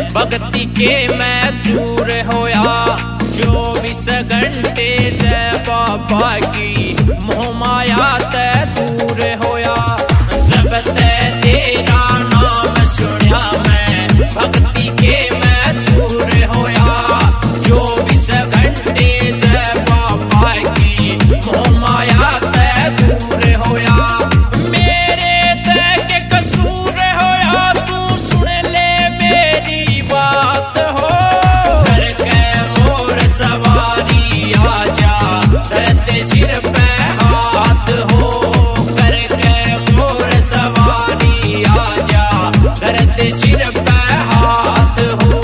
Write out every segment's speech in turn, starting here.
भक्ति के मैं चूर होया। 24 घंटे जय बाबा की मोह माया ते दूर होया। जब ते तेरा नाम सुनिया मैं भक्ति के मैं चूर होया। 24 घंटे जय बाबा की मोह माया ते दूर होया। मेरे ते के कसूर होया तू सुन ले मेरी बात हो। करके मोर सवारी आजा धरते सिर पे हाथ हो। करके मोर सवारी आजा धरते सिर पे हाथ हो।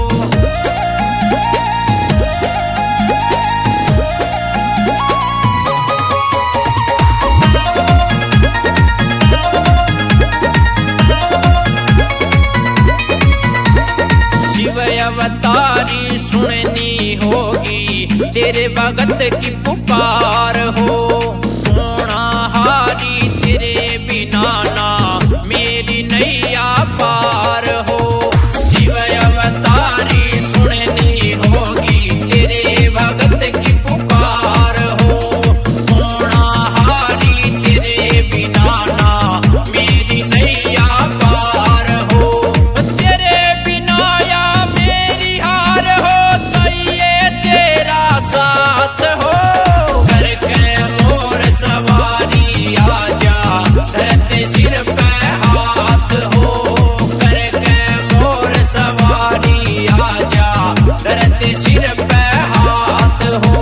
शिव अवतारी सुननी होगी तेरे भगत की पुकार हो। होना हारी तेरे बिना ना मेरी नैया पार हो। शिव अवतारी सुननी होगी तेरे भगत की पुकार हो। होना हारी तेरे बिना ना मेरी नैया पार हो। तेरे बिना या मेरी हार हो चाहिए तेरा साथ हो। करके मोर सवारी आजा धरते सिर पे हाथ हो। करके मोर सवारी आजा धरते सिर पे हाथ हो।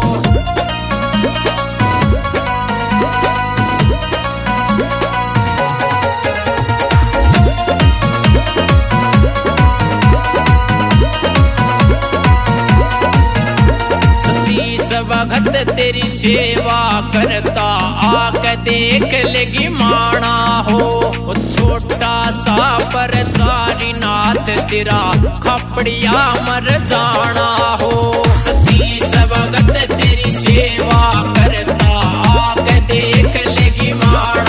सतीश भगत तेरी सेवा करता आके देख लेगी माना हो। छोटा सा पर चारी नाथ तेरा खपड़िया मर जाना हो। सतीश भगत तेरी सेवा करता आके देख लेगी माना